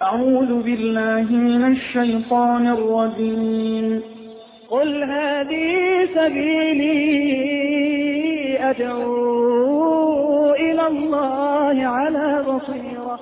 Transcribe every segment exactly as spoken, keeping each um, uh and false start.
أعوذ بالله من الشيطان الرجيم. قل هذه سبيلي أدعو إلى الله على بصيرة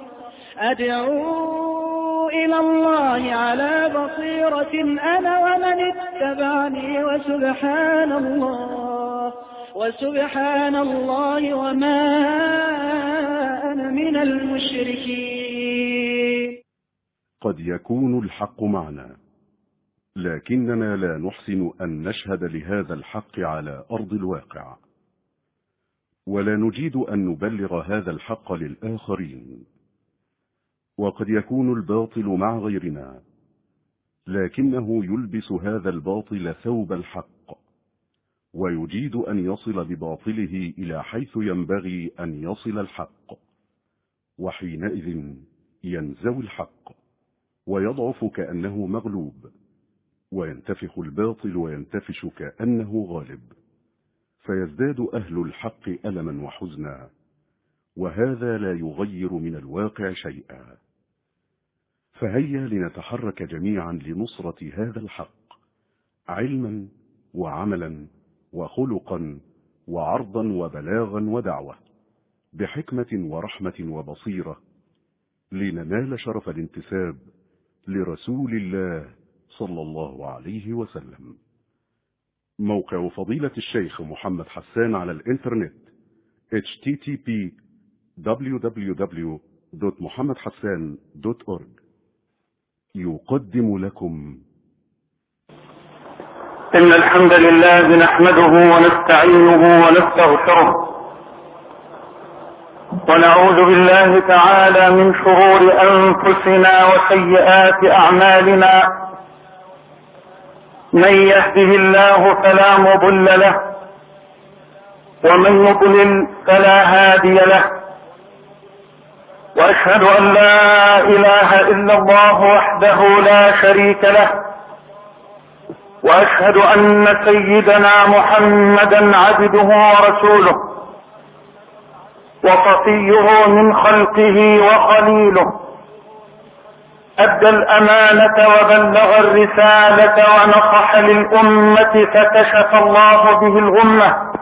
أدعو إلى الله على بصيرة أنا ومن اتبعني وسبحان الله وسبحان الله وما أنا من المشركين. قد يكون الحق معنا، لكننا لا نحسن أن نشهد لهذا الحق على أرض الواقع، ولا نجيد أن نبلغ هذا الحق للآخرين. وقد يكون الباطل مع غيرنا، لكنه يلبس هذا الباطل ثوب الحق، ويجيد أن يصل بباطله إلى حيث ينبغي أن يصل الحق، وحينئذ ينزوي الحق ويضعف كأنه مغلوب، وينتفخ الباطل وينتفش كأنه غالب، فيزداد أهل الحق ألما وحزنا، وهذا لا يغير من الواقع شيئا. فهيا لنتحرك جميعا لنصرة هذا الحق، علما وعملا وخلقا وعرضا وبلاغا ودعوة، بحكمة ورحمة وبصيرة، لننال شرف الانتساب لرسول الله صلى الله عليه وسلم. موقع فضيلة الشيخ محمد حسان على الانترنت إتش تي تي بي دبليو دبليو دبليو دوت محمد حسان دوت أورج يقدم لكم. إن الحمد لله نحمده ونستعينه ونستغفره، ونعوذ بالله تعالى من شرور أنفسنا وسيئات أعمالنا. من يهده الله فلا مضل له، ومن يضلل فلا هادي له، وأشهد أن لا إله إلا الله وحده لا شريك له، وأشهد أن سيدنا محمدا عبده ورسوله وصفيه من خلقه وخليله، أدى الأمانة وبلغ الرسالة ونصح للأمة فكشف الله به الغمة،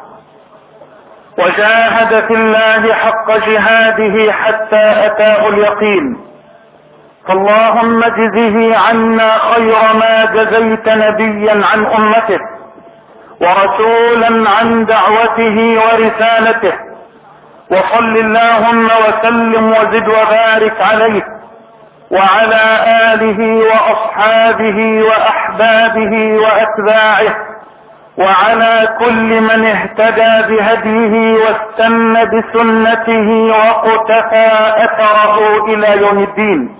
وجاهد في الله حق جهاده حتى أتاه اليقين. فاللهم اجزه عنا خير ما جزيت نبيا عن أمته ورسولا عن دعوته ورسالته، وصل اللهم وسلم وزد وبارك عليه وعلى آله وأصحابه وأحبابه وأتباعه، وعلى كل من اهتدى بهديه واستنى بسنته وقتفى أثره إلى يوم الدين.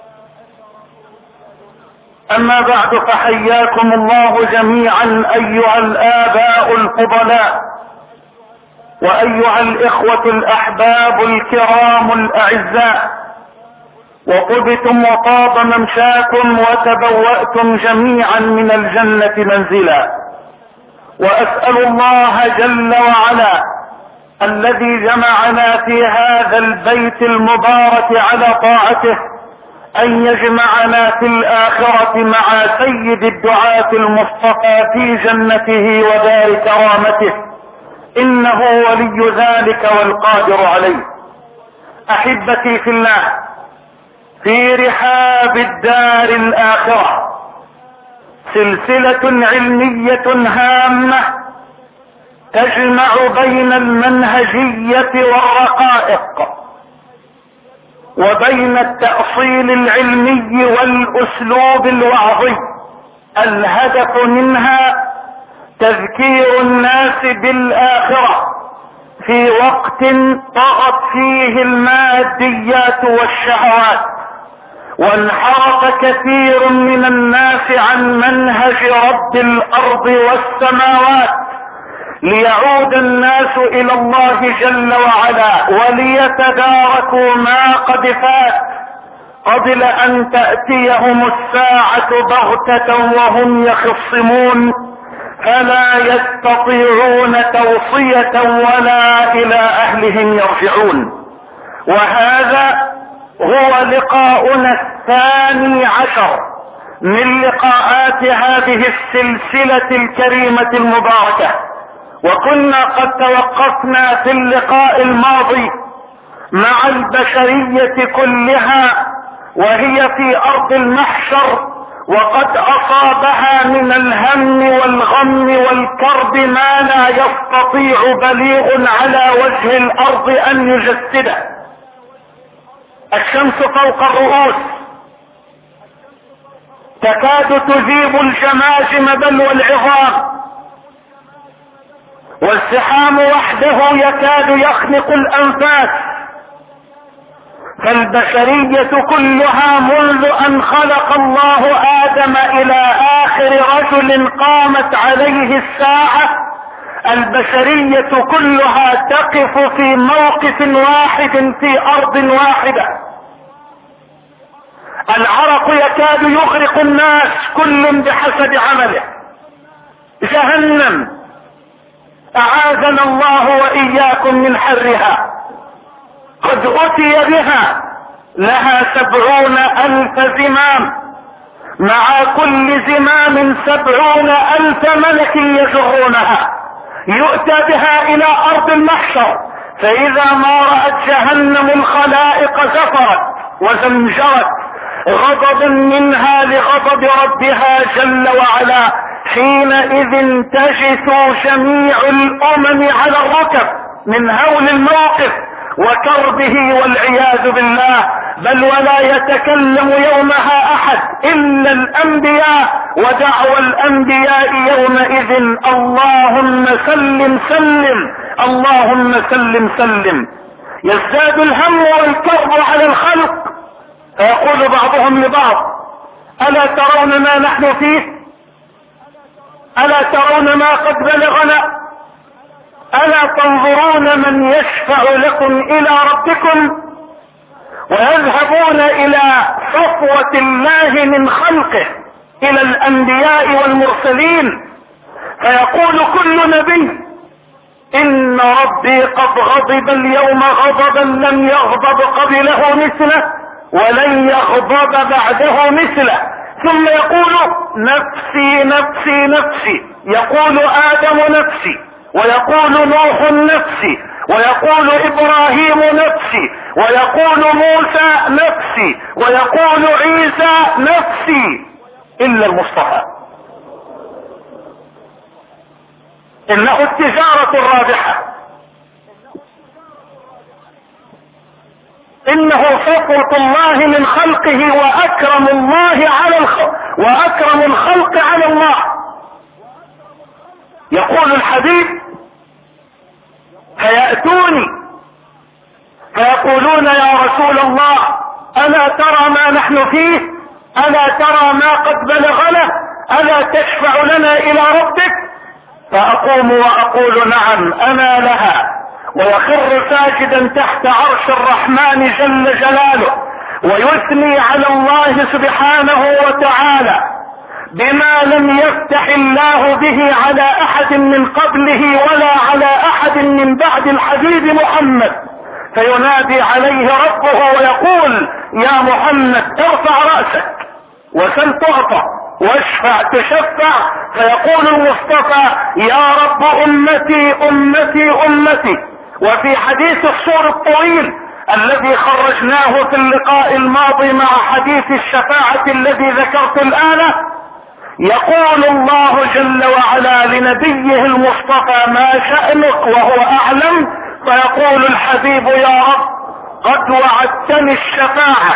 أما بعد، فحياكم الله جميعا أيها الآباء الفضلاء، وأيها الإخوة الأحباب الكرام الأعزاء، وطبتم وطاب ممشاكم وتبوأتم جميعا من الجنة منزلا. وأسأل الله جل وعلا الذي جمعنا في هذا البيت المبارك على طاعته أن يجمعنا في الآخرة مع سيد الدعاة المصطفى في جنته ودار كرامته، إنه ولي ذلك والقادر عليه. أحبتي في الله، في رحاب الدار الآخرة سلسلة علمية هامة تجمع بين المنهجية والرقائق، وبين التأصيل العلمي والأسلوب الوعظي. الهدف منها تذكير الناس بالآخرة في وقت طغت فيه الماديات والشهوات، وانحرف كثير من الناس عن منهج رب الأرض والسماوات، ليعود الناس إلى الله جل وعلا وليتداركوا ما قد فات قبل أن تأتيهم الساعة بغتة وهم يخصمون، فلا يستطيعون توصية ولا إلى أهلهم يرجعون. وهذا هو لقاؤنا الثاني عشر من لقاءات هذه السلسلة الكريمة المباركة، وكنا قد توقفنا في اللقاء الماضي مع البشرية كلها وهي في أرض المحشر، وقد أصابها من الهم والغم والكرب ما لا يستطيع بليغ على وجه الأرض أن يجسده. الشمس فوق الرؤوس تكاد تذيب الجماجم بل والعظام، والزحام وحده يكاد يخنق الأنفاس، فالبشرية كلها منذ أن خلق الله آدم إلى آخر رجل قامت عليه الساعة، البشرية كلها تقف في موقف واحد في أرض واحدة. العرق يكاد يغرق الناس كل بحسب عمله. جهنم أعاذنا الله وإياكم من حرها قد أتي بها، لها سبعون ألف زمام، مع كل زمام سبعون ألف ملك يجرونها، يؤتى بها إلى أرض المحشر، فإذا ما رأت جهنم الخلائق زفرت وزمجرت غضبا منها لغضب ربها جل وعلا. حينئذ تجث جميع الأمم على الركب من هول الموقف وكربه والعياذ بالله، بل ولا يتكلم يومها أحد إلا الأنبياء، ودعوى الأنبياء يومئذ اللهم سلم سلم، اللهم سلم سلم. يزداد الهم والكرب على الخلق، فيقول بعضهم لبعض: ألا ترون ما نحن فيه؟ ألا ترون ما قد بلغنا؟ ألا تنظرون من يشفع لكم إلى ربكم؟ ويذهبون إلى صفوة الله من خلقه، إلى الأنبياء والمرسلين، فيقول كل نبي: إن ربي قد غضب اليوم غضبا لم يغضب قبله مثله ولن يغضب بعده مثله، ثم يقول: نفسي نفسي نفسي، يقول آدم نفسي، ويقول نوح نفسي، ويقول إبراهيم نفسي، ويقول موسى نفسي، ويقول عيسى نفسي، إلا المصطفى. إنه التجارة الرابحة، إنه صفوة الله من خلقه وأكرم الله على الخلق وأكرم الخلق على الله. يقول الحبيب: فيأتوني فيقولون يا رسول الله ألا ترى ما نحن فيه؟ ألا ترى ما قد بلغنا؟ ألا تشفع لنا إلى ربك؟ فأقوم وأقول: نعم أنا لها، ويخر ساجدا تحت عرش الرحمن جل جلاله، ويثني على الله سبحانه وتعالى بما لم يفتح الله به على أحد من قبله ولا على أحد من بعد الحبيب محمد، فينادي عليه ربه ويقول: يا محمد ارفع رأسك وسل تعطى واشفع تشفع. فيقول المصطفى: يا رب أمتي أمتي أمتي. وفي حديث الصور الطويل الذي خرجناه في اللقاء الماضي مع حديث الشفاعة الذي ذكرت الآن، يقول الله جل وعلا لنبيه المصطفى: ما شأنك؟ وهو أعلم. فيقول الحبيب: يا رب قد وعدتني الشفاعة،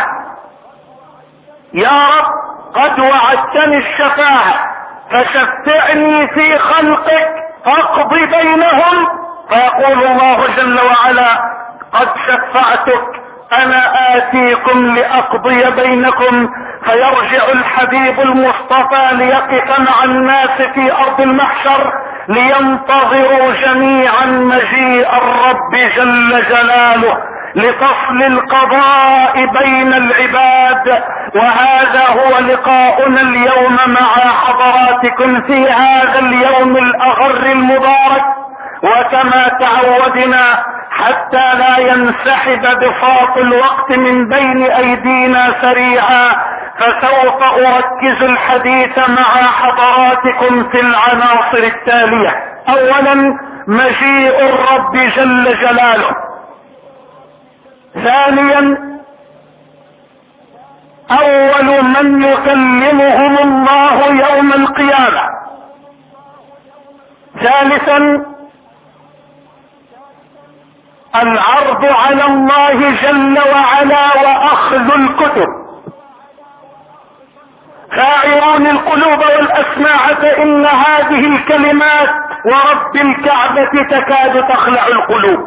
يا رب قد وعدتني الشفاعة، فشفعني في خلقك فاقضي بينهم. فيقول الله جل وعلا: قد شفعتك، انا آتيكم لأقضي بينكم. فيرجع الحبيب المصطفى ليقف مع الناس في ارض المحشر لينتظروا جميعا مجيء الرب جل جلاله لفصل القضاء بين العباد. وهذا هو لقاؤنا اليوم مع حضراتكم في هذا اليوم الاغر المبارك، وكما تعودنا حتى لا ينسحب بساط الوقت من بين ايدينا سريعا، فسوف اركز الحديث مع حضراتكم في العناصر التالية. اولا مجيء الرب جل جلاله. ثانيا اول من يكلمهم الله يوم القيامة. ثالثا العرض على الله جل وعلا واخذ الكتب. فاعرون القلوب والاسماع فان هذه الكلمات ورب الكعبة تكاد تخلع القلوب.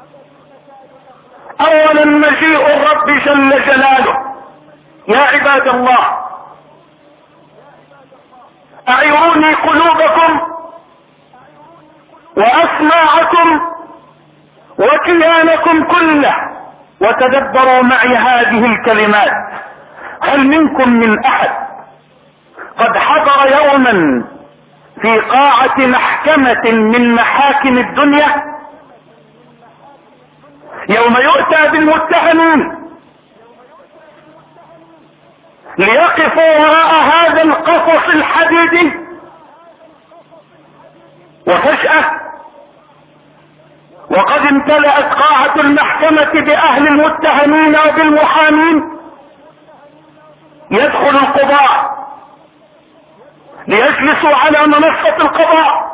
اولا مجيء الرب جل جلاله. يا عباد الله اعيروني قلوبكم واسماعكم وكيانكم كله وتدبروا معي هذه الكلمات. هل منكم من احد قد حضر يوما في قاعة محكمة من محاكم الدنيا يوم يؤتى بالمتهمين ليقفوا وراء هذا القفص الحديدي، وفجأة وقد امتلأت قاعة المحكمة بأهل المتهمين وبالمحامين يدخل القضاء ليجلسوا على منصة القضاء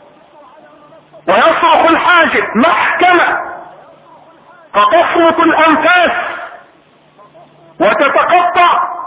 ويصرخ الحاجب محكمة، فتصمت الأنفاس وتتقطع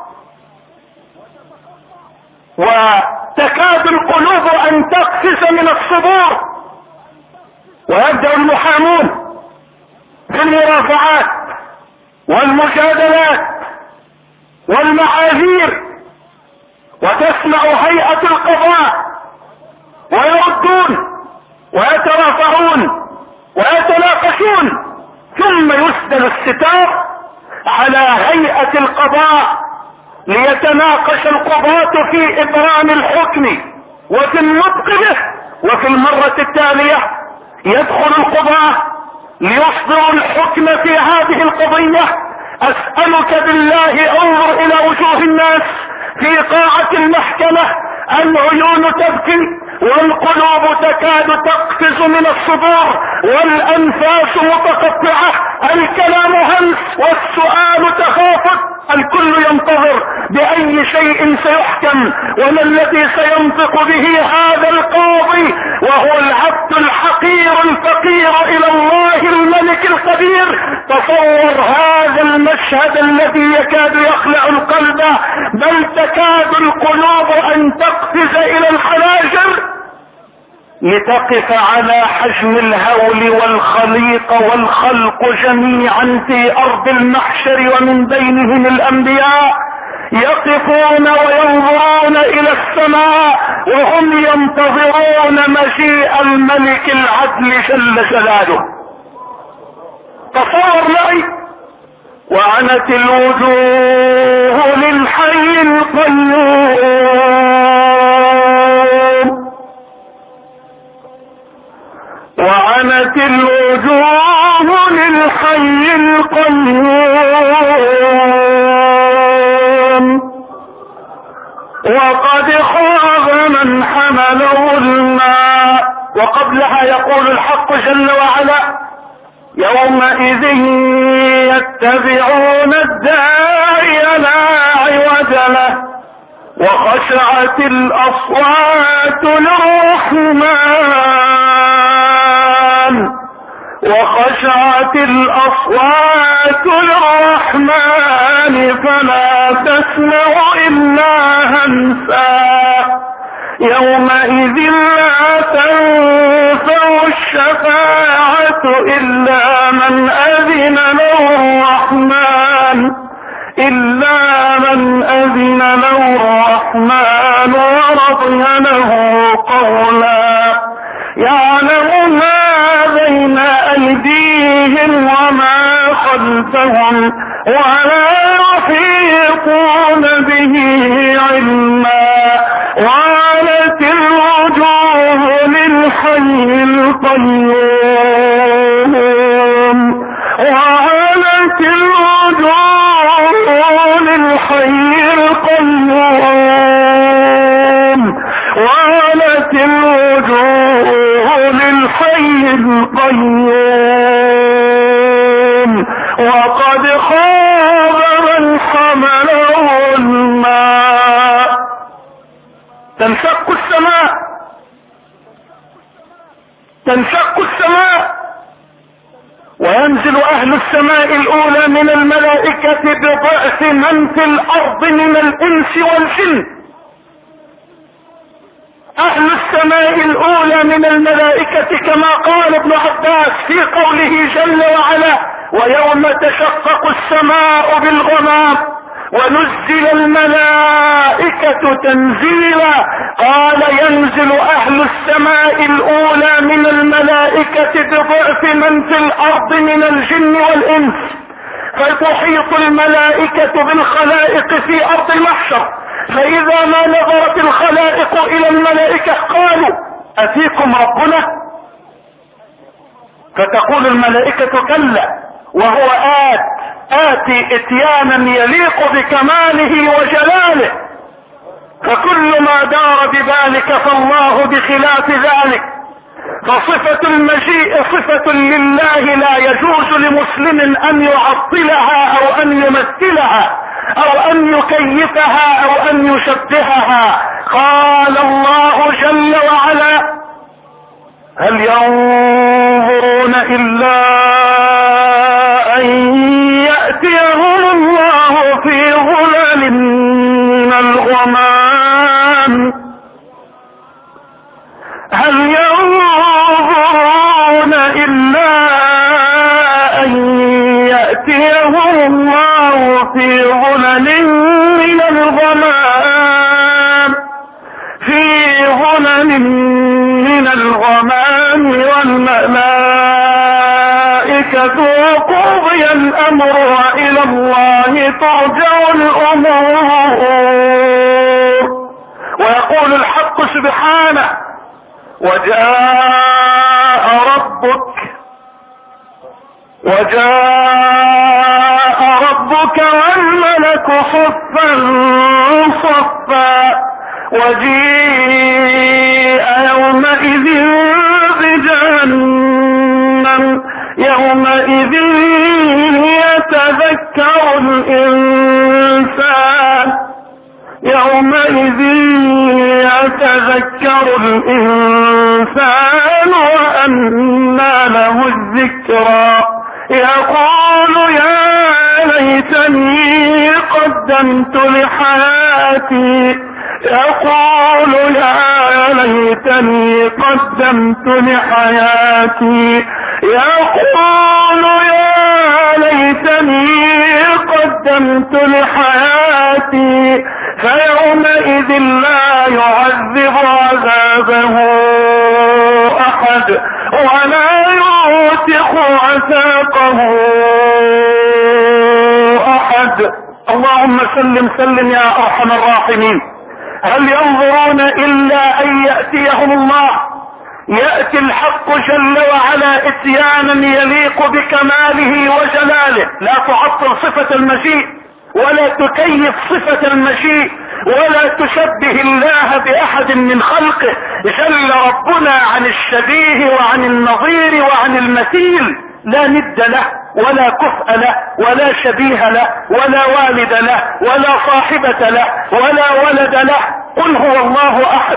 وتكاد القلوب أن تقفز من الصدور، ويبدأ المحامون في المرافعات والمجادلات والمعاذير، وتسمع هيئة القضاء ويردون ويترافعون ويتناقشون، ثم يسدل الستار على هيئة القضاء ليتناقش القضاة في إبرام الحكم وفي النطق به. وفي المرة التالية يدخل القضاة ليصدروا الحكم في هذه القضية. أسألك بالله انظر إلى وجوه الناس في قاعة المحكمة، العيون تبكي والقلوب تكاد تقفز من الصدور والأنفاس متقطعة، الكلام همس والسؤال تخافت، الكل ينتظر بأي شيء سيحكم وما الذي سينطق به هذا القاضي، وهو العبد الحقير الفقير إلى الله الملك القدير. تصور هذا المشهد الذي يكاد يخلع القلب، بل تكاد القلوب أن تقفز إلى الحناجر لتقف على حجم الهول والخليق والخلق جميعا في أرض المحشر، ومن بينهم الأنبياء يقفون وينظرون إلى السماء وهم ينتظرون مجيء الملك العدل جل جلاله. تصور معي: وعنت الوجوه للحي القيوم، وعنت الوجوه للحي القيوم، وقد خاب من حمل ظلما. وقبلها يقول الحق جل وعلا: يومئذ يتبعون الداعي لا عوج له، وخشعت الأصوات للرحمن، وخشعت الأصوات للرحمن فلا تسمع إلا همسا. يومئذ لا تنفع الشفاعة إلا من أذن له الرحمن، إلا من أذن له الرحمن ورضي له قولا. يعلم ما بين أيديهم وما خلفهم ولا يحيطون به علما. وعنت الوجوه للحي القيوم وعنت الوجوه للحي القيوم وعنت الوجوه للحي القيوم وقد خاب من حمله الماء. تنشق السماء تنشق السماء وينزل اهل السماء الاولى من الملائكة بضعف من في الارض من الانس والجن. اهل السماء الاولى من الملائكة كما قال ابن عباس في قوله جل وعلا ويوم تشقق السماء بالغمام ونزل الملائكة تنزيلا. قال ينزل اهل السماء الاولى من الملائكة بضعف من في الارض من الجن والانس فتحيط الملائكة بالخلائق في ارض المحشر. فاذا ما نظرت الخلائق الى الملائكة قالوا اتيكم ربنا؟ فتقول الملائكة كلا وهو آت آتي اتيانا يليق بكماله وجلاله. فكل ما دار بذلك فالله بخلاف ذلك. فصفة المجيء صفة لله لا يجوز لمسلم ان يعطلها او ان يمثلها او ان يكيفها او ان يشبهها. قال الله جل وعلا هل ينظرون الا ان يأتيهم الله في ظلال من الغمام هل ينظرون الا ان يأتيهم الله في ظلال من الغمام في ظلال من الغمام والملائكة وقضي الامر والى الله ترجع الامور. ويقول الحق سبحانه وجاء ربك وجاء ربك والملك صفا صفا وجيء يومئذ بجهنم يومئذ يتذكر الإنسان يومئذ يتذكر الإنسان وأنى له الذكرى يقول يا ليتني قدمت لحياتي يقول يا ليتني قدمت لحياتي يقول يا ليتني قدمت لحياتي فيومئذ لا يعذب عذابه أحد ولا يوثق وثاقه أحد. اللهم سلم سلم يا أرحم الراحمين. هل ينظرون إلا أن يأتيهم الله؟ يأتي الحق جل وعلا اتيانا يليق بكماله وجلاله. لا تعطل صفة المجيء ولا تكيف صفة المجيء ولا تشبه الله بأحد من خلقه. جل ربنا عن الشبيه وعن النظير وعن المثيل، لا ند له ولا كفء له ولا شبيه له ولا والد له ولا صاحبة له ولا ولد له. قل هو الله أحد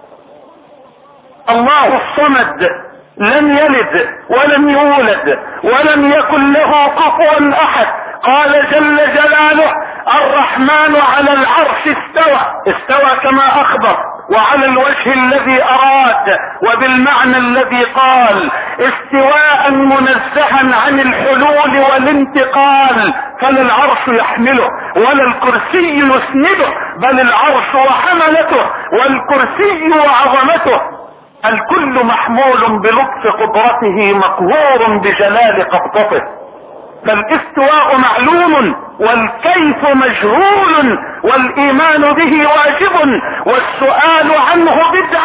الله الصمد لم يلد ولم يولد ولم يكن له كفوا أحد. قال جل جلاله الرحمن على العرش استوى استوى كما أخبر وعلى الوجه الذي أراد وبالمعنى الذي قال استواء منزها عن الحلول والانتقال. فلا العرش يحمله ولا الكرسي يسنده بل العرش وحملته والكرسي وعظمته. الكل محمول بلطف قدرته مقهور بجلال قبضته. فالاستواء معلوم والكيف مجهول والايمان به واجب والسؤال عنه بدعة.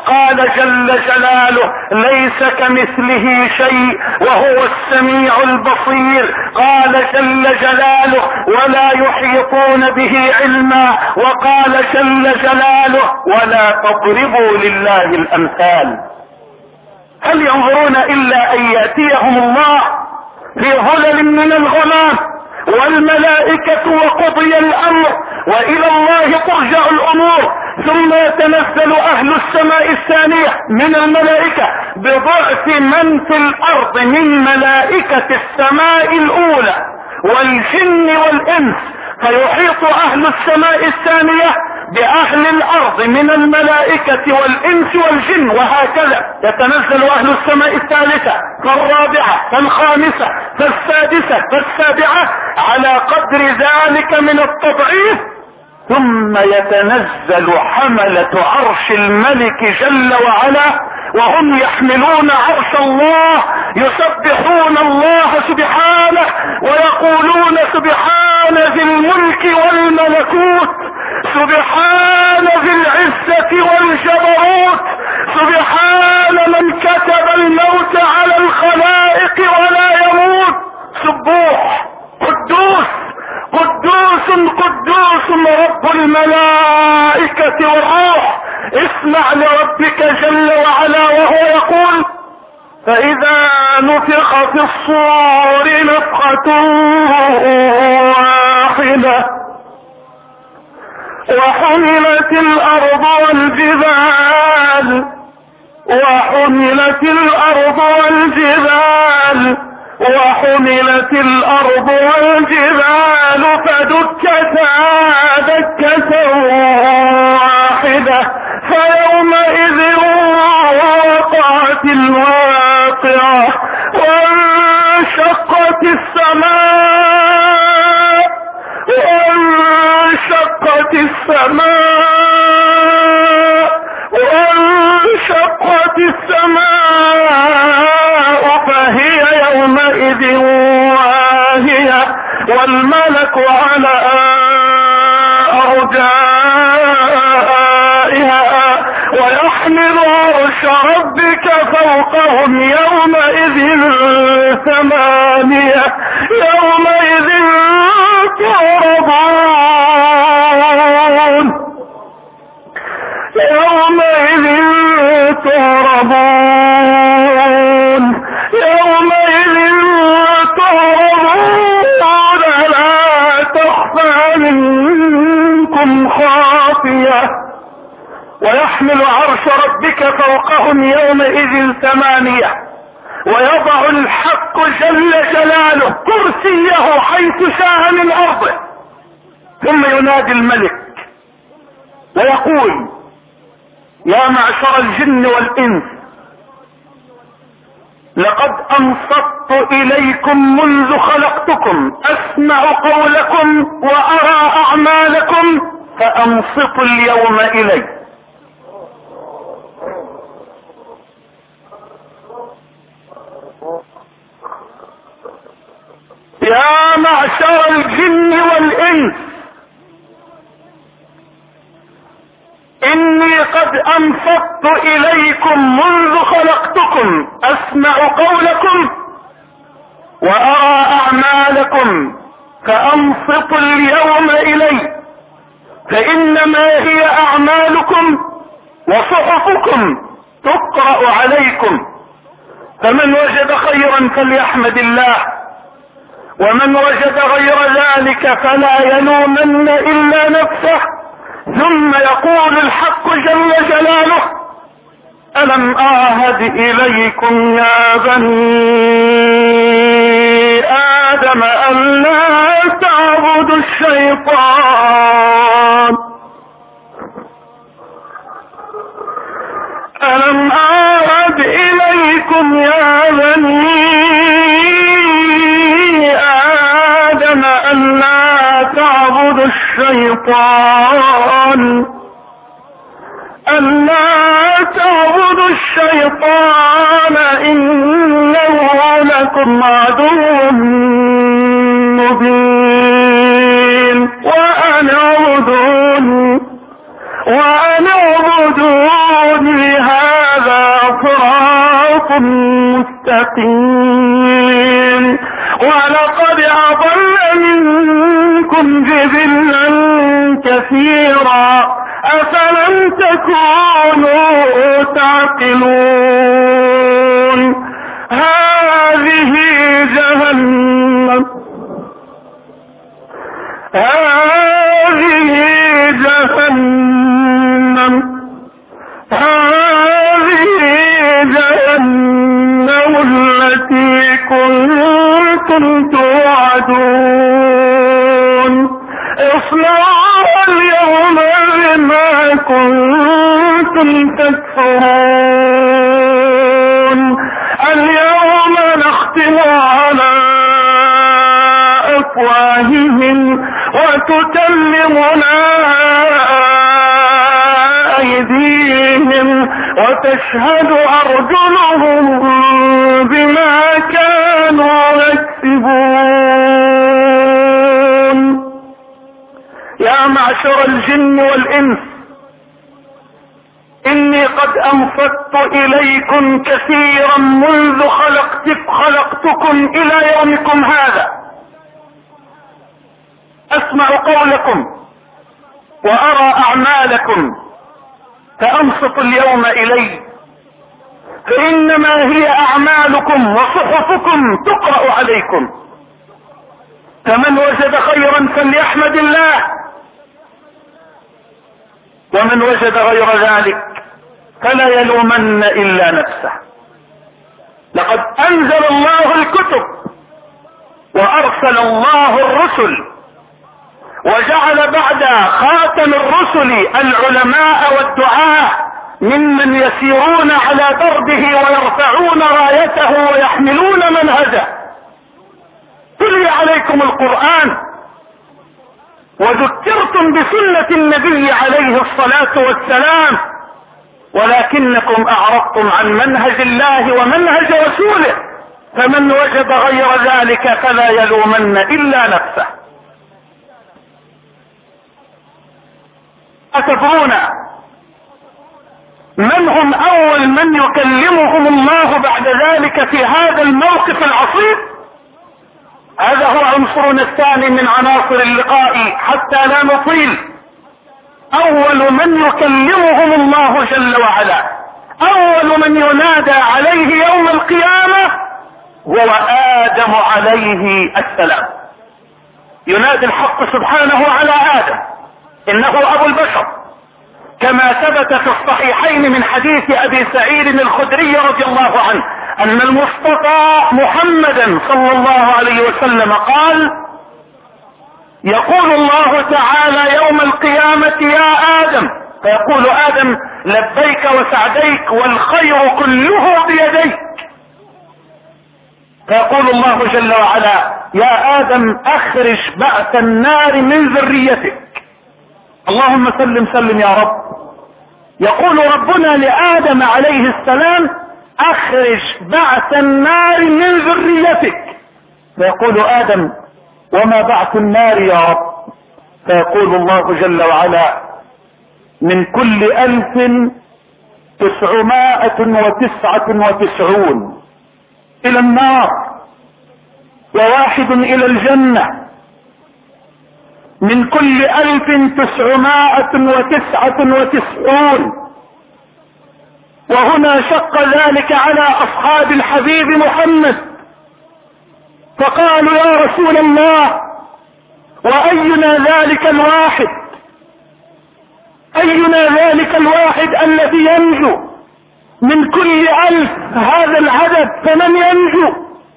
قال جل جلاله ليس كمثله شيء وهو السميع البصير. قال جل جلاله ولا يحيطون به علما. وقال جل جلاله ولا تضربوا لله الامثال. هل ينظرون الا ان يأتيهم الله في ظلل من الغمام والملائكة وقضي الامر والى الله ترجع الامور، ثم يتنزل اهل السماء الثانية من الملائكة بضعف من في الارض من ملائكة السماء الاولى والجن والانس، فيحيط اهل السماء الثانية باهل الارض من الملائكة والانس والجن، وهكذا يتنزل اهل السماء الثالثة فالرابعة فالخامسة فالسادسة فالسابعة على قدر ذلك من التضعيف، ثم يتنزل حملة عرش الملك جل وعلا وهم يحملون عرش الله يسبحون الله سبحانه ويقولون سبحان ذي الملك والملكوت، سبحان ذي العزة والجبروت، سبحان من كتب الموت على الخلائق ولا يموت، سبوح قدوس قدوس قدوس رب الملائكة والروح. اسمع لربك جل وعلا وهو يقول فإذا نفخ في الصور نفخة واحدة وحملت الأرض والجبال وحملت الأرض والجبال وحملت الأرض والجبال فدكتا دكة واحدة فيومئذ وقعت الواقعة وانشقت السماء وانشقت السماء وانشقت السماء فهي يومئذ واهية والملك على أرجائها ويحمل عرش ربك فوقهم يومئذ ثمانية يومئذ تعرضون يومئذ تعرضون يومئذ تعرضون لا تخفى منكم خافية ويحمل عرش ربك فوقهم يومئذ ثمانية ويضع الحق جل جلاله كرسيه حيث شاء من أرضه، ثم ينادي الملك ويقول يا معشر الجن والإنس لقد أنصت إليكم منذ خلقتكم أسمع قولكم وأرى أعمالكم فأنصتوا اليوم إلي. يا معشر الجن والإنس إني قد أنصت إليكم منذ خلقتكم أسمع قولكم وأرى أعمالكم فأنصتوا اليوم إلي، فإنما هي أعمالكم وصحفكم تقرأ عليكم، فمن وجد خيرا فليحمد الله ومن وجد غير ذلك فلا يلومن إلا نفسه. ثم يقول الحق جل جلاله ألم أعهد إليكم يا بني آدم ألا تعبدوا الشيطان ألم أعهد إليكم يا بني آدم ألا تعبدوا الشيطان ألا تعبدوا الشيطان إنه لكم عدو مبين وأن اعبدوني وأن اعبدوني هذا صراط مستقيم ولقد أضل منكم جبلا كثيرا أفلم تكونوا تعقلون هذه جهنم هذه جهنم هذه جهنم التي كنتم توعدون اصلوها اليوم بما كنتم تكفرون اليوم نختم على أفواههم وتكلمنا أيديهم وتشهد أرجلهم بما كانوا يكسبون يا معشر الجن والإنس إني قد أنفقت إليكم كثيرا منذ خلقت خلقتكم إلى يومكم هذا أسمع قولكم وأرى أعمالكم فأنصت اليوم إلي فإنما هي أعمالكم وصحفكم تقرأ عليكم فمن وجد خيرا فليحمد الله ومن وجد غير ذلك فلا يلومن إلا نفسه لقد أنزل الله الكتب وأرسل الله الرسل وجعل بعد خاتم الرسل العلماء والدعاة ممن يسيرون على دربه ويرفعون رايته ويحملون منهجه تلي عليكم القرآن وذكرتم بسنة النبي عليه الصلاة والسلام ولكنكم أعرضتم عن منهج الله ومنهج رسوله فمن وجد غير ذلك فلا يلومن إلا نفسه أتدرون من هم أول من يكلمهم الله بعد ذلك في هذا الموقف العصيب؟ هذا هو عنصرنا الثاني من عناصر اللقاء حتى لا نطيل. أول من يكلمهم الله جل وعلا أول من ينادى عليه يوم القيامة هو آدم عليه السلام. ينادي الحق سبحانه على آدم إنه أبو البشر كما ثبت في الصحيحين من حديث أبي سعيد الخدري رضي الله عنه أن المصطفى محمدا صلى الله عليه وسلم قال يقول الله تعالى يوم القيامة يا آدم فيقول آدم لبيك وسعديك والخير كله بيديك فيقول الله جل وعلا يا آدم أخرج بأس النار من ذريتك. اللهم سلم سلم يا رب. يقول ربنا لآدم عليه السلام أخرج بعث النار من ذريتك فيقول آدم وما بعث النار يا رب؟ فيقول الله جل وعلا من كل ألف تسعمائة وتسعة وتسعون إلى النار وواحد إلى الجنة من كل ألف تسعمائة وتسعة وتسعون. وهنا شق ذلك على أصحاب الحبيب محمد فقالوا يا رسول الله وأينا ذلك الواحد أينا ذلك الواحد الذي ينجو من كل ألف هذا العدد فمن ينجو؟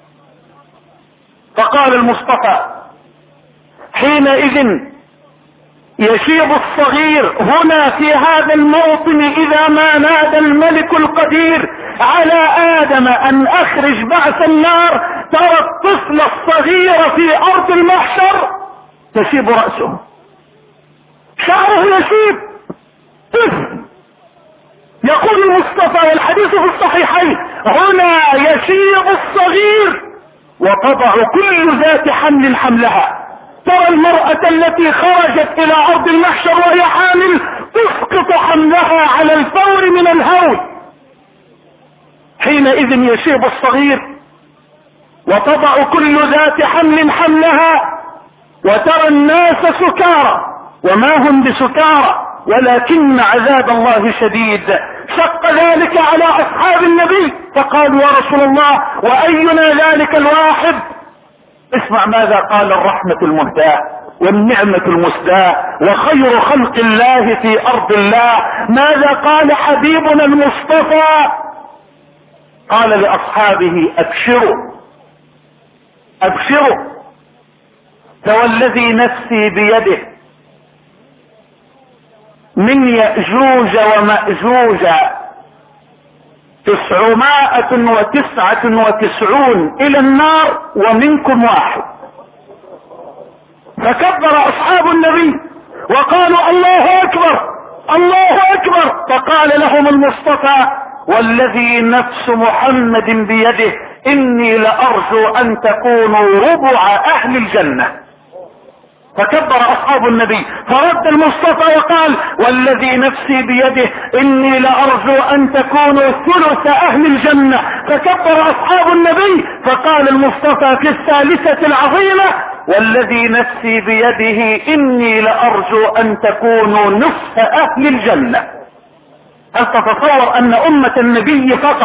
فقال المصطفى حينئذ يشيب الصغير هنا في هذا الموطن إذا ما نادى الملك القدير على آدم أن أخرج بعث النار ترى الطفل الصغير في أرض المحشر يشيب رأسه شعره يشيب طفل. يقول المصطفى والحديث في الصحيحين هنا يشيب الصغير وتضع كل ذات حمل حملها. ترى المرأة التي خرجت إلى أرض المحشر وهي حامل تسقط حملها على الفور من الهول حينئذ يشيب الصغير، وتضع كل ذات حمل حملها، وترى الناس سكارى وما هم بسكارى ولكن عذاب الله شديد. شق ذلك على اصحاب النبي فقالوا يا رسول الله واينا ذلك الواحد؟ اسمع ماذا قال الرحمة المهداة والنعمة المسداة وخير خلق الله في ارض الله. ماذا قال حبيبنا المصطفى؟ قال لاصحابه ابشروا ابشروا فوالذي نفسي بيده من يأجوج ومأجوج تسعمائة وتسعة وتسعون الى النار ومنكم واحد. فكبر اصحاب النبي وقالوا الله اكبر الله اكبر. فقال لهم المصطفى والذي نفس محمد بيده اني لارجو ان تكونوا ربع اهل الجنة. فكبر اصحاب النبي، فرد المصطفى وقال والذي نفسي بيده اني لارجو ان تكونوا ثلث اهل الجنة. فكبر اصحاب النبي، فقال المصطفى في الثالثة العظيمة والذي نفسي بيده اني لارجو ان تكونوا نصف اهل الجنة. هل تتصور ان امة النبي فقط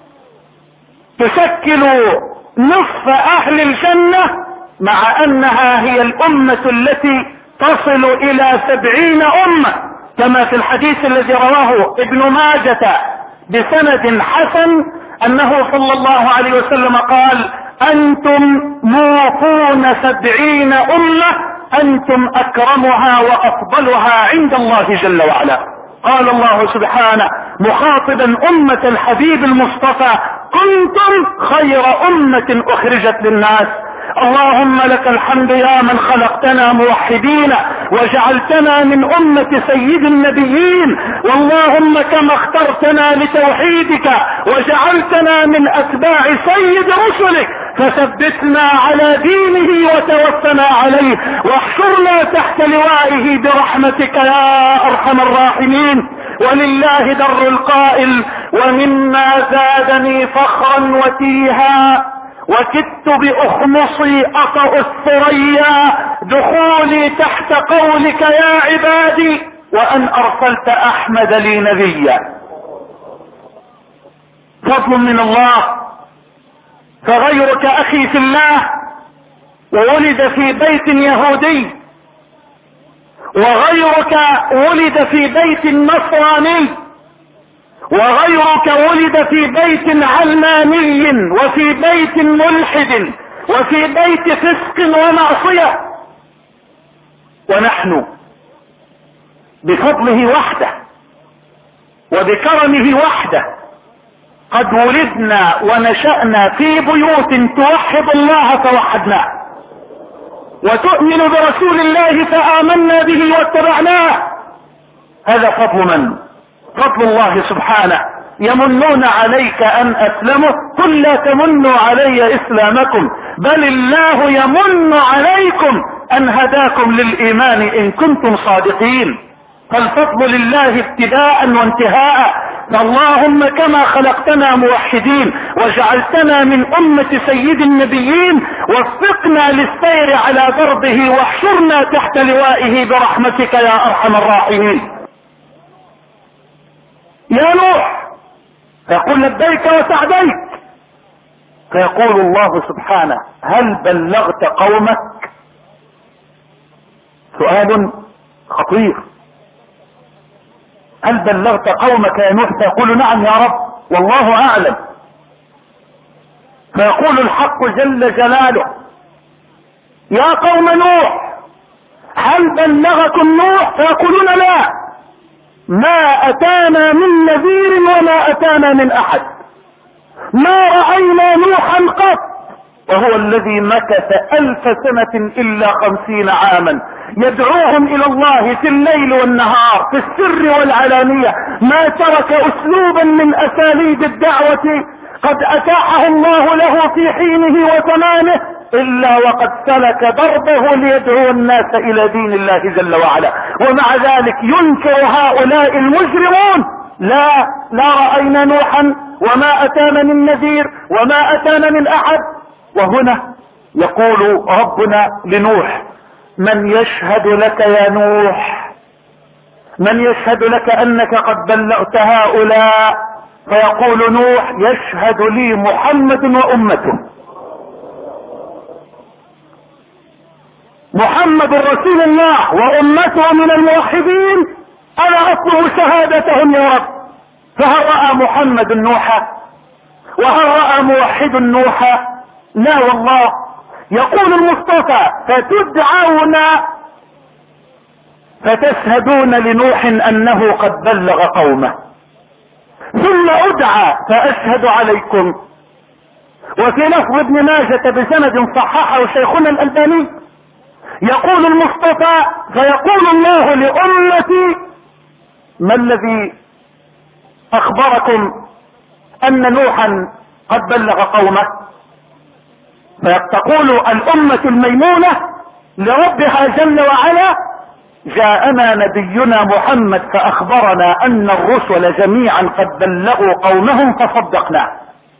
تشكل نصف اهل الجنة، مع انها هي الامة التي تصل الى سبعين امة كما في الحديث الذي رواه ابن ماجة بسند حسن انه صلى الله عليه وسلم قال انتم موفون سبعين امة انتم اكرمها وافضلها عند الله جل وعلا. قال الله سبحانه مخاطبا امة الحبيب المصطفى كنتم خير امة اخرجت للناس. اللهم لك الحمد يا من خلقتنا موحدين وجعلتنا من أمة سيد النبيين، واللهم كما اخترتنا لتوحيدك وجعلتنا من أتباع سيد رسلك فثبتنا على دينه وتوفنا عليه واحشرنا تحت لوائه برحمتك يا أرحم الراحمين. ولله در القائل ومما زادني فخرا وتيها وكدت بأخمصي أطأ الثريا دخولي تحت قولك يا عبادي وأن أرسلت أحمد لي نبيا. فضل من الله. فغيرك أخي في الله وولد في بيت يهودي، وغيرك ولد في بيت نصراني، وغيرك ولد في بيت علماني وفي بيت ملحد وفي بيت فسق ومعصية، ونحن بفضله وحده وبكرمه وحده قد ولدنا ونشأنا في بيوت توحد الله فوحدناه، وتؤمن برسول الله فآمنا به واتبعناه. هذا فضل من؟ فضل الله سبحانه. يمنون عليك ان اسلموا قل لا تمنوا علي اسلامكم بل الله يمن عليكم ان هداكم للايمان ان كنتم صادقين. فالفضل لله ابتداء وانتهاء. اللهم كما خلقتنا موحدين وجعلتنا من امة سيد النبيين وفقنا للسير على دربه واحشرنا تحت لوائه برحمتك يا ارحم الراحمين. يا نوح فيقول لبيك وسعديك، فيقول الله سبحانه هل بلغت قومك؟ سؤال خطير. هل بلغت قومك يا نوح؟ فيقول نعم يا رب والله اعلم. فيقول الحق جل جلاله يا قوم نوح هل بلغكم نوح؟ فيقولون لا، ما اتانا من نذير وما اتانا من احد، ما رأينا نوحا قط، وهو الذي مكث الف سنة الا خمسين عاما يدعوهم الى الله في الليل والنهار في السر والعلانية. ما ترك اسلوبا من اساليب الدعوة قد اتاحه الله له في حينه وزمانه الا وقد سلك دربه ليدعو الناس الى دين الله جل وعلا. ومع ذلك ينكر هؤلاء المجرمون لا لا رأينا نوحا وما أتانا من نذير وما أتانا من أحد. وهنا يقول ربنا لنوح: من يشهد لك يا نوح؟ من يشهد لك أنك قد بلغت هؤلاء؟ فيقول نوح: يشهد لي محمد وأمته. محمد رسول الله وأمته من الموحدين، أنا أطلب شهادتهم يا رب. فهل رأى محمد نوحا؟ وهل رأى موحد نوحا؟ لا والله. يقول المصطفى: فتدعون فتشهدون لنوح أنه قد بلغ قومه، ثم أدعى فأشهد عليكم. وفي لفظ ابن ماجة بسند صححه شيخنا الألباني يقول المصطفى: فيقول الله لأمتي: ما الذي أخبركم أن نوحا قد بلغ قومه؟ فتقول الأمة الميمونة لربها جل وعلا: جاءنا نبينا محمد فأخبرنا أن الرسل جميعا قد بلغوا قومهم فصدقناه.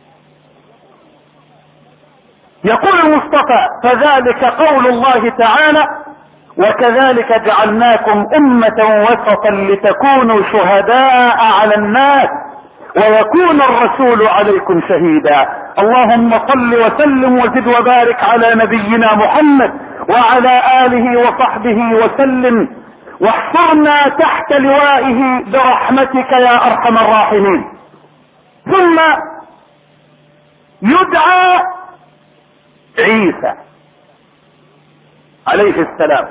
يقول المصطفى: فذلك قول الله تعالى: وكذلك جعلناكم أمة وسطا لتكونوا شهداء على الناس ويكون الرسول عليكم شهيدا. اللهم صل وسلم وزد وبارك على نبينا محمد وعلى آله وصحبه وسلم، واحصرنا تحت لوائه برحمتك يا أرحم الراحمين. ثم يدعى عيسى عليه السلام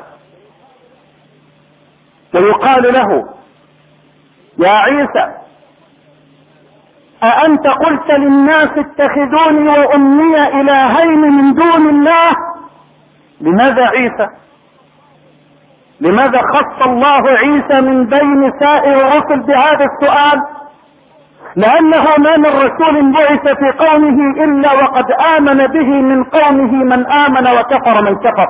ويقال له: يا عيسى، أأنت قلت للناس اتخذوني وأمي إلهين من دون الله؟ لماذا عيسى؟ لماذا خص الله عيسى من بين سائر الرسل بهذا السؤال؟ لأنه ما من رسول بعث في قومه إلا وقد آمن به من قومه من آمن وكفر من كفر،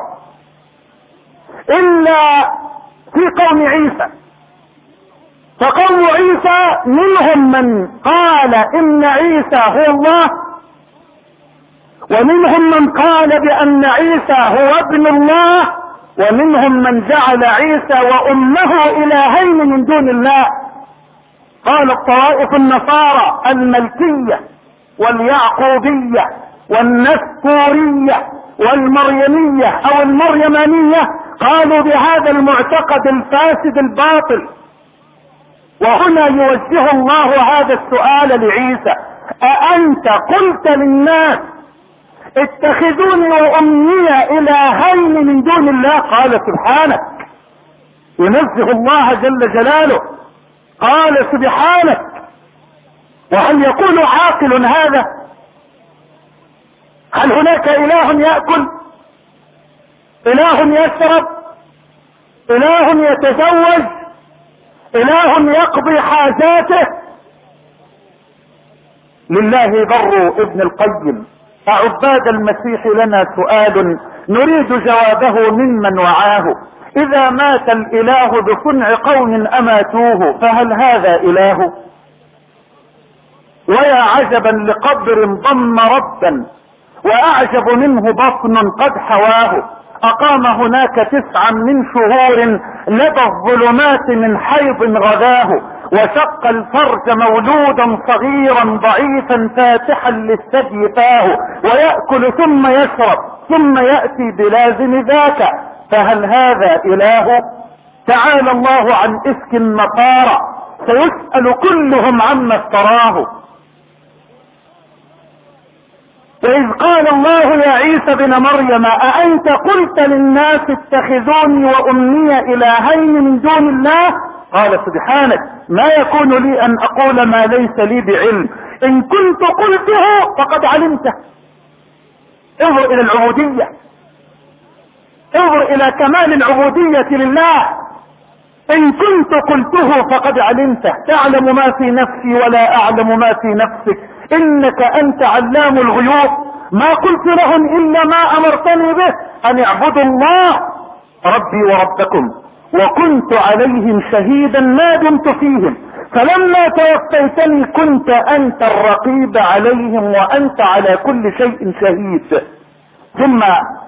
إلا في قوم عيسى. فقوم عيسى منهم من قال إن عيسى هو الله، ومنهم من قال بأن عيسى هو ابن الله، ومنهم من جعل عيسى وأمه إلهين من دون الله. قال الطوائف النصارى الملكية واليعقوبية والنسطورية والمريمية أو المريمانية قالوا بهذا المعتقد الفاسد الباطل. وهنا يوجه الله هذا السؤال لعيسى: أأنت قلت للناس اتخذوني وأمي إلهين من دون الله؟ قال سبحانك، ينزه الله جل جلاله، قال سبحانك. وهل يكون عاقل هذا؟ هل هناك إله يأكل؟ إله يشرب؟ إله يتزوج؟ إله يقضي حاجاته؟ لله ضر ابن القيم: أعباد المسيح لنا سؤال نريد جوابه ممن وعاه، إذا مات الإله بصنع قوم أماتوه فهل هذا إله؟ ويا عجبا لقبر ضم ربا وأعجب منه بطن قد حواه، أقام هناك تسعا من شهور لدى الظلمات من حيض غذاه، وشق الفرج مولودا صغيرا ضعيفا فاتحا للثدي فاه، ويأكل ثم يشرب ثم يأتي بلازم ذاك، فهل هذا إله؟ تعالى الله عن إفك النصارى، سيسأل كلهم عما افتراه. وإذ قال الله يا عيسى بن مريم: أأنت قلت للناس اتخذوني وأمي إلهين من دون الله؟ قال سبحانك، ما يكون لي أن أقول ما ليس لي بعلم، إن كنت قلته فقد علمته. انظر إلى العبودية، انظر إلى كمال العبودية لله. إن كنت قلته فقد علمته، تعلم ما في نفسي ولا أعلم ما في نفسك، إنك أنت علام الغيوب. ما قلت لهم إلا ما أمرتني به، أن اعبدوا الله ربي وربكم، وكنت عليهم شهيدا ما دمت فيهم، فلما توفيتني كنت انت الرقيب عليهم وانت على كل شيء شهيد. ثم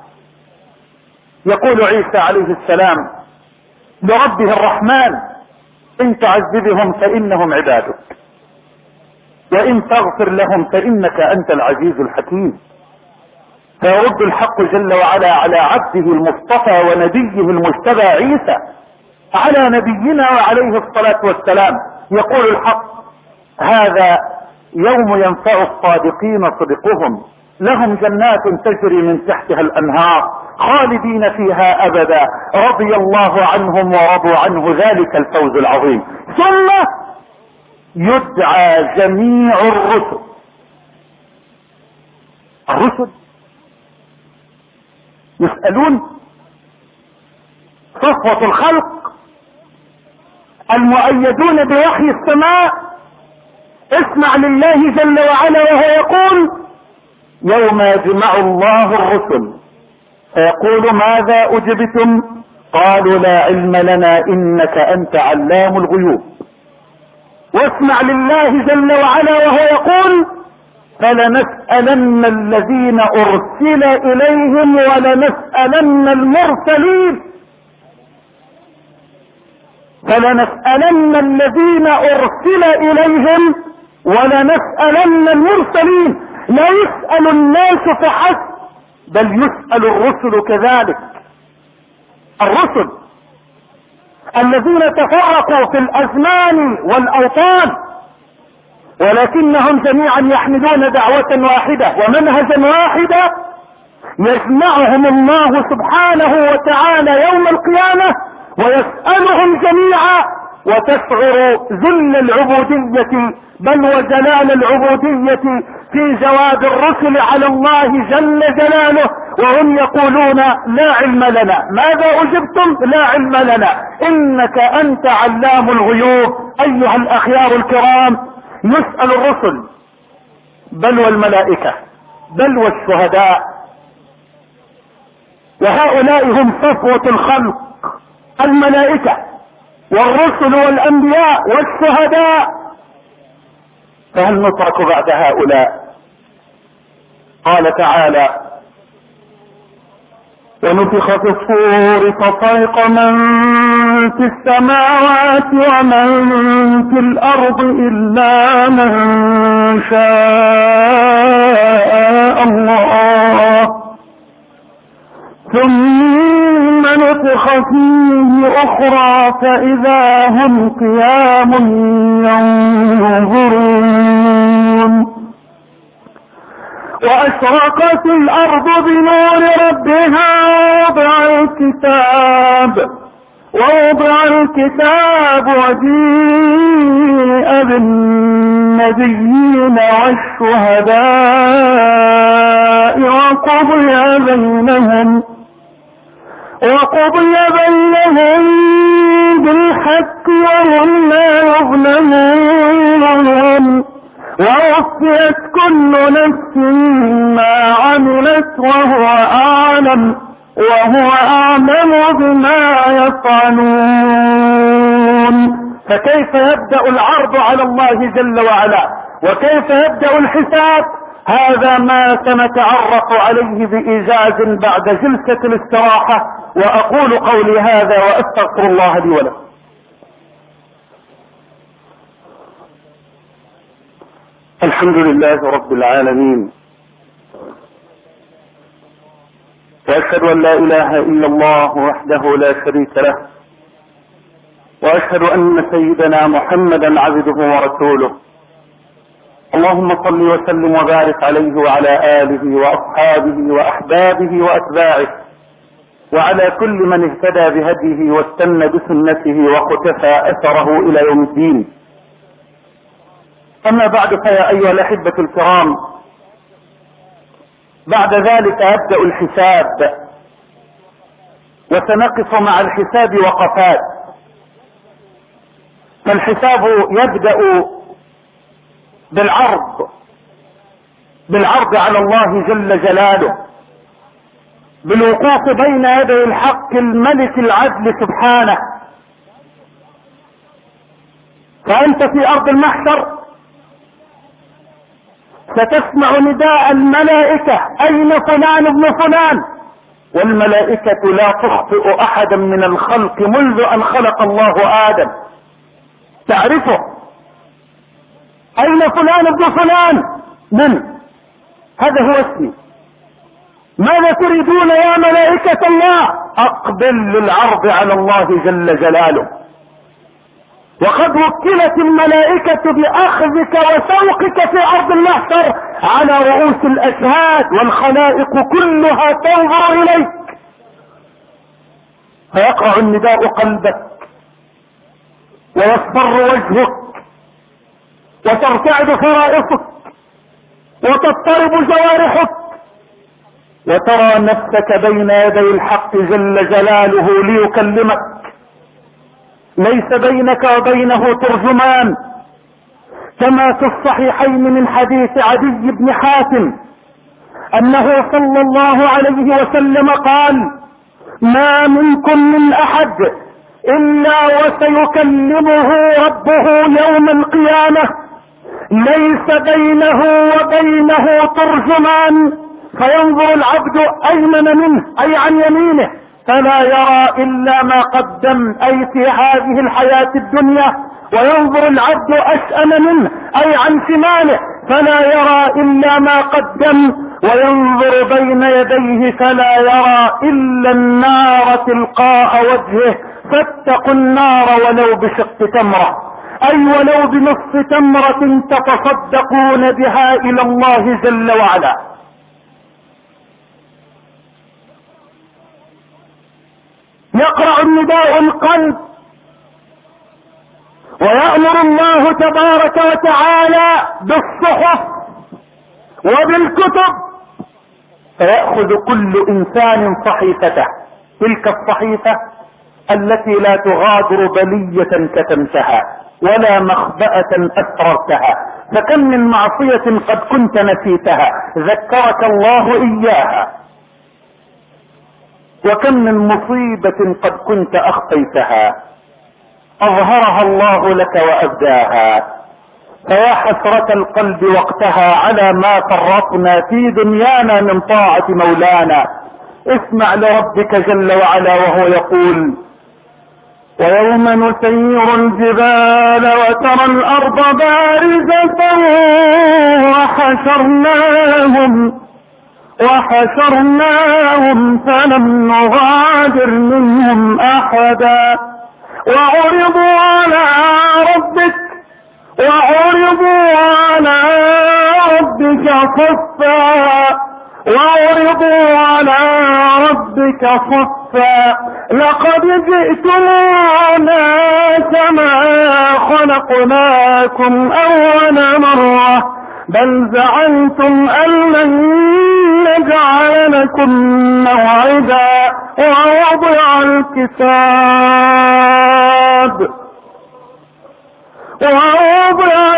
يقول عيسى عليه السلام لربه الرحمن ان تعذبهم فانهم عبادك وان تغفر لهم فانك انت العزيز الحكيم. فيرد الحق جل وعلا على عبده المصطفى ونبيه المجتبى عيسى على نبينا وعليه الصلاة والسلام. يقول الحق هذا يوم ينفع الصادقين صدقهم لهم جنات تجري من تحتها الانهار خالدين فيها ابدا رضي الله عنهم ورضوا عنه ذلك الفوز العظيم. ثم يدعى جميع الرسل الرسل يسألون صفوة الخلق المؤيدون بوحي السماء. اسمع لله جل وعلا وهو يقول يوم يجمع الله الرسل فيقول ماذا اجبتم قالوا لا علم لنا انك انت علام الغيوب. واسمع لله جل وعلا وهو يقول فلنسألن الذين ارسل اليهم ولنسألن المرسلين. فلنسألن الذين ارسل اليهم ولنسألن المرسلين. لا يسأل الناس فحسب بل يسأل الرسل كذلك. الرسل الذين تفرقوا في الازمان والاوطان ولكنهم جميعا يحملون دعوة واحدة ومنهجا واحدا يجمعهم الله سبحانه وتعالى يوم القيامة ويسألهم جميعا وتشعر ذل العبودية بل وجلال العبودية في جواب الرسل على الله جل جلاله وهم يقولون لا علم لنا. ماذا اجبتم؟ لا علم لنا انك انت علام الغيوب. ايها الاخيار الكرام يسأل الرسل بل والملائكة بل والشهداء وهؤلاء هم صفوة الخلق الملائكة والرسل والانبياء والشهداء. فهل نترك بعد هؤلاء؟ قال تعالى ونفخ في الصور فصعق من في السماوات ومن في الارض الا من شاء الله ثم نفخ فيه اخرى فاذا هم قيام ينظرون واشرقت الارض بنور ربها ووضع الكتاب ووضع الكتاب وجيء بالنبيين والشهداء وقضي بينهم وقضي بينهم بالحق وهم لا يظلمون ووفيت كل نفس ما عملت وهو أعلم وهو أعلم بما يفعلون. فكيف يبدأ العرض على الله جل وعلا وكيف يبدأ الحساب؟ هذا ما سنتعرف عليه بإيجاز بعد جلسة الاستراحة. وأقول قولي هذا وأستغفر الله لي ولكم. الحمد لله رب العالمين وأشهد أن لا إله إلا الله وحده لا شريك له وأشهد أن سيدنا محمدا عبده ورسوله. اللهم صل وسلم وبارك عليه وعلى آله وأصحابه وأحبابه وأتباعه وعلى كل من اهتدى بهديه واستنى بسنته وقتفى أثره إلى يوم الدين. أما بعد فيا أيها الأحبة الكرام بعد ذلك يبدأ الحساب وسنقف مع الحساب وقفات. فالحساب يبدأ بالعرض بالعرض على الله جل جلاله بالوقوف بين يدي الحق الملك العدل سبحانه. فأنت في أرض المحشر ستسمع نداء الملائكة: أين فلان ابن فلان؟ والملائكة لا تخطئ أحدا من الخلق منذ أن خلق الله آدم، تعرفه. أين فلان ابن فلان؟ من؟ هذا هو اسمي. ماذا تريدون يا ملائكة الله؟ أقبل للعرض على الله جل جلاله. وقد وكلت الملائكة بأخذك وسوقك في أرض المحشر على رؤوس الأشهاد، والخلائق كلها تنظر إليك، فيقرع النداء قلبك ويصفر وجهك وترتعد فرائصك وتضطرب جوارحك، وترى نفسك بين يدي الحق جل جلاله ليكلمك، ليس بينك وبينه ترجمان، كما في الصحيحين من حديث عدي بن حاتم انه صلى الله عليه وسلم قال: ما منكم من احد الا وسيكلمه ربه يوم القيامة، ليس بينه وبينه ترجمان، فينظر العبد ايمن منه اي عن يمينه فلا يرى الا ما قدم اي في هذه الحياة الدنيا، وينظر العبد اشأم منه اي عن شماله فلا يرى الا ما قدم، وينظر بين يديه فلا يرى الا النار تلقاء وجهه، فاتقوا النار ولو بشق تمرة، اي ولو بنصف تمرة تتصدقون بها الى الله جل وعلا. يقرع النداء القلب، ويأمر الله تبارك وتعالى بالصحف وبالكتب، فيأخذ كل انسان صحيفته، تلك الصحيفة التي لا تغادر بلية كتمتها ولا مخبأة اسررتها، فكم من معصية قد كنت نسيتها ذكرك الله اياها، وكم من مصيبة قد كنت اخفيتها اظهرها الله لك وابداها، فيا حسرة القلب وقتها على ما فرطنا في دنيانا من طاعة مولانا. اسمع لربك جل وعلا وهو يقول: ويوم نسير الجبال وترى الارض بارزة وحشرناهم وحشرناهم فلم نغادر منهم احدا، وعرضوا على ربك وعرضوا على ربك صفا وعرضوا على ربك صفا لقد جئتمونا كما خلقناكم اول مرة بل زعمتم ان لن نجعل لكم موعدا، ووضع الكتاب ووضع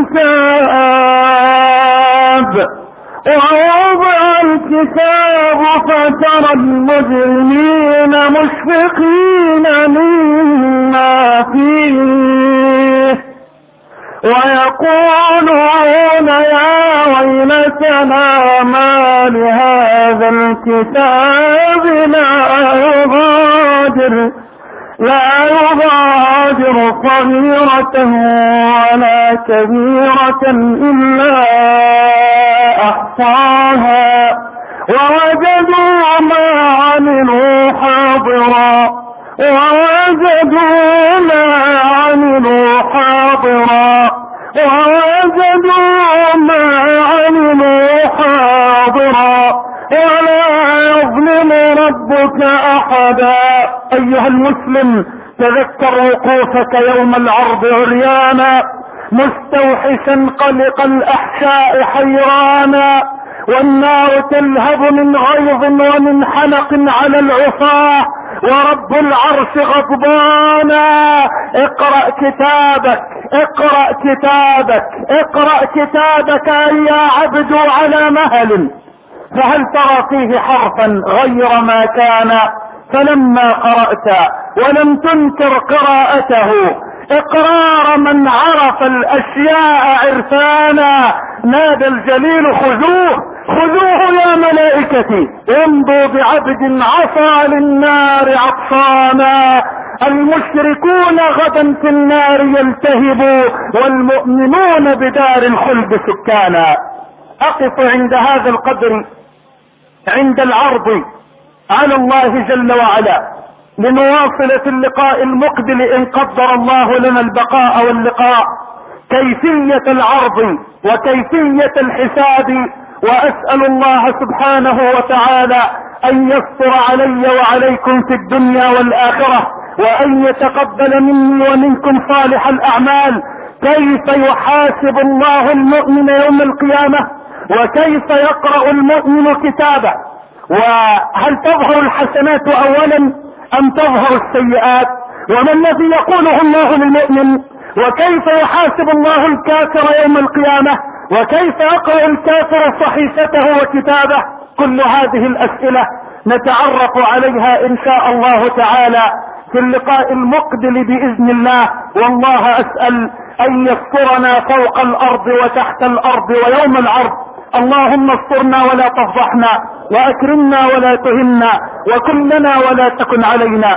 الكتاب ووضع الكتاب فترى المجرمين مشفقين مما فيه ويقولون يا ويلتنا ما لهذا الكتاب لا يغادر لا يغادر صغيرة ولا كبيرة إلا أحصاها ووجدوا ما عملوا حاضرا ووجدوا ما عملوا حاضرا ووجدوا ما عملوا حاضرا ولا يظلم ربك أحدا. أيها المسلم، تذكر وقوفك يوم العرض عريانا مستوحشا قلق الأحشاء حيرانا، والنار تلهب من غيظ ومن حنق على العصاة، ورب العرش غضبانا. اقرأ كتابك اقرأ كتابك اقرأ كتابك يا عبد على مهل، فهل ترى فيه حرفا غير ما كان؟ فلما قرأت ولم تنكر قراءته اقرار من عرف الاشياء عرفانا. نادى الجليل خذوه خذوه يا ملائكتي، امضوا بعبد عصى للنار عطشانا. المشركون غدا في النار يلتهبوا، والمؤمنون بدار الخلد سكانا. اقف عند هذا القدر عند العرض على الله جل وعلا، لنواصل في اللقاء المقبل ان قدر الله لنا البقاء واللقاء كيفية العرض وكيفية الحساب. واسأل الله سبحانه وتعالى ان يستر علي وعليكم في الدنيا والاخرة، وان يتقبل مني ومنكم صالح الاعمال. كيف يحاسب الله المؤمن يوم القيامة، وكيف يقرأ المؤمن كتابه، وهل تظهر الحسنات اولا ام تظهر السيئات، وما الذي يقوله الله للمؤمن، وكيف يحاسب الله الكافر يوم القيامة، وكيف يقرأ الكافر صحيفته وكتابه. كل هذه الاسئلة نتعرف عليها ان شاء الله تعالى في اللقاء المقبل باذن الله. والله اسأل ان يسترنا فوق الارض وتحت الارض ويوم العرض. اللهم استرنا ولا تفضحنا، واكرمنا ولا تهنا، وكلنا ولا تكن علينا.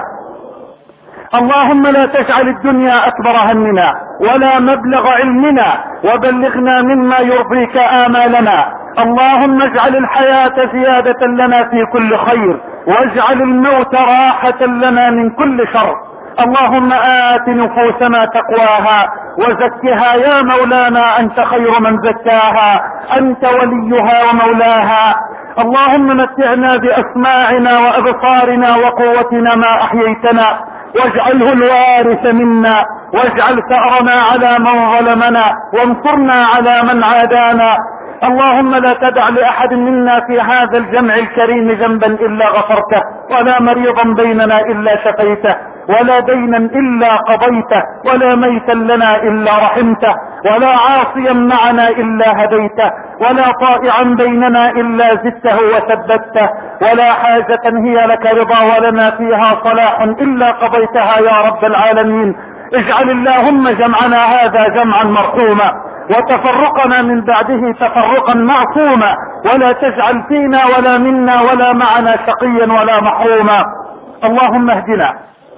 اللهم لا تجعل الدنيا اكبر همنا ولا مبلغ علمنا، وبلغنا مما يرضيك امالنا. اللهم اجعل الحياة زيادة لنا في كل خير، واجعل الموت راحة لنا من كل شر. اللهم آت نفوسنا تقواها وزكها يا مولانا، انت خير من زكاها، انت وليها ومولاها. اللهم متعنا باسماعنا وابصارنا وقوتنا ما احييتنا، واجعله الوارث منا، واجعل ثأرنا على من ظلمنا، وانصرنا على من عادانا. اللهم لا تدع لأحد منا في هذا الجمع الكريم ذنبا إلا غفرته، ولا مريضا بيننا إلا شفيته، ولا دينا إلا قضيته، ولا ميتا لنا إلا رحمته، ولا عاصيا معنا إلا هديته، ولا طائعا بيننا إلا زدته وثبته، ولا حاجة هي لك رضا ولنا فيها صلاح إلا قضيتها يا رب العالمين. اجعل اللهم جمعنا هذا جمعا مرحوما، وتفرقنا من بعده تفرقا معصوما، ولا تجعل فينا ولا منا ولا معنا شقيا ولا محروما. اللهم اهدنا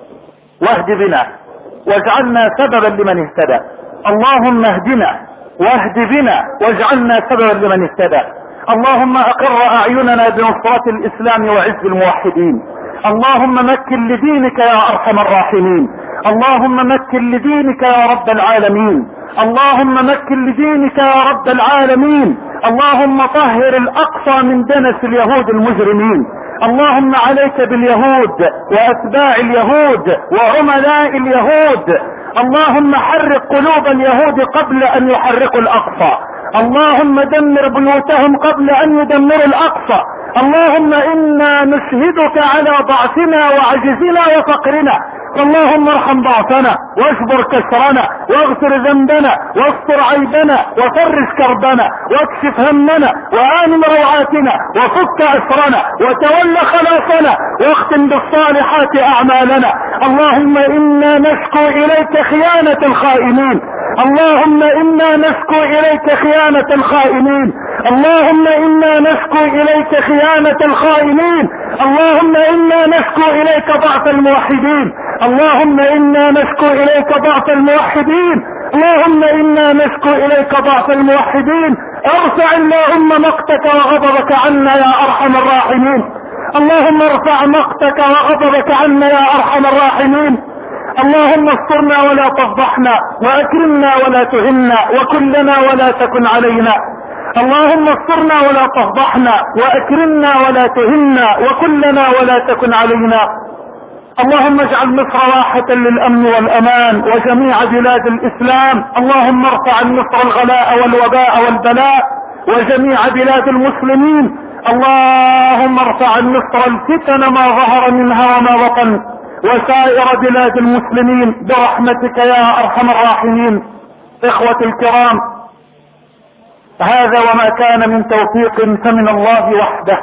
واهد بنا واجعلنا سببا لمن اهتدى. اللهم اهدنا واهد بنا واجعلنا سببا لمن اهتدى. اللهم اقر اعيننا بنصرة الاسلام وعز الموحدين. اللهم مكن لدينك يا ارحم الراحمين. اللهم مكن لدينك يا رب العالمين. اللهم مكن لدينك يا رب العالمين. اللهم طهر الاقصى من دنس اليهود المجرمين. اللهم عليك باليهود واتباع اليهود وعملاء اليهود. اللهم حرق قلوب اليهود قبل ان يحرقوا الاقصى. اللهم دمر بيوتهم قبل ان يدمروا الاقصى. اللهم انا نشهدك على ضعفنا وعجزنا وفقرنا، اللهم ارحم ضعفنا واجبر كسرنا واغفر ذنبنا واستر عيبنا وفرج كربنا واكشف همنا وآمن روعاتنا وفك اسرنا وتول خلاصنا واختم بالصالحات اعمالنا. اللهم انا نشكو اليك خيانة الخائنين. اللهم انا نشكو اليك خيانة الخائنين. اللهم انا نشكو اليك خيانة الخائنين. اللهم انا نشكو اليك ضعف الموحدين. اللهم انا نشكو اليك ضعف الموحدين. اللهم انا نشكو اليك ضعف الموحدين. ارفع اللهم مقتك وغضبك عنا يا ارحم الراحمين. اللهم ارفع مقتك وغضبك عنا يا ارحم الراحمين. اللهم استرنا ولا تفضحنا، واكرمنا ولا تهنا، وكلنا ولا تكن علينا. اللهم استرنا ولا تفضحنا، واكرمنا ولا تهنا، وكلنا ولا تكن علينا. اللهم اجعل مصر راحة للامن والامان وجميع بلاد الاسلام. اللهم ارفع عن مصر الغلاء والوباء والبلاء وجميع بلاد المسلمين. اللهم ارفع عن مصر الفتن ما ظهر منها وما بطن وسائر بلاد المسلمين برحمتك يا ارحم الراحمين. اخوة الكرام، هذا وما كان من توفيق فمن الله وحده.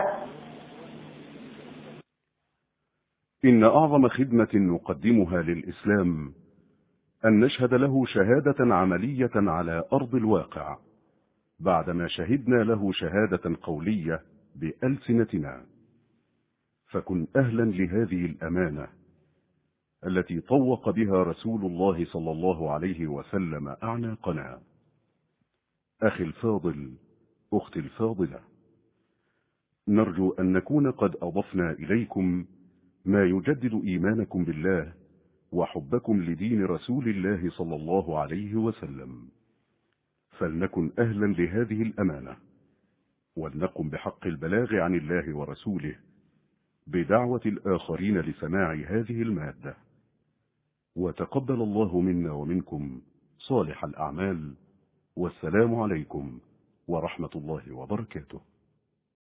إن أعظم خدمة نقدمها للإسلام أن نشهد له شهادة عملية على أرض الواقع بعدما شهدنا له شهادة قولية بألسنتنا. فكن أهلا لهذه الأمانة التي طوق بها رسول الله صلى الله عليه وسلم أعناقنا. أخي الفاضل، أختي الفاضلة، نرجو أن نكون قد أضفنا إليكم ما يجدد إيمانكم بالله وحبكم لدين رسول الله صلى الله عليه وسلم. فلنكن أهلا لهذه الأمانة، ولنقم بحق البلاغ عن الله ورسوله بدعوة الآخرين لسماع هذه المادة. وتقبل الله منا ومنكم صالح الأعمال، والسلام عليكم ورحمة الله وبركاته.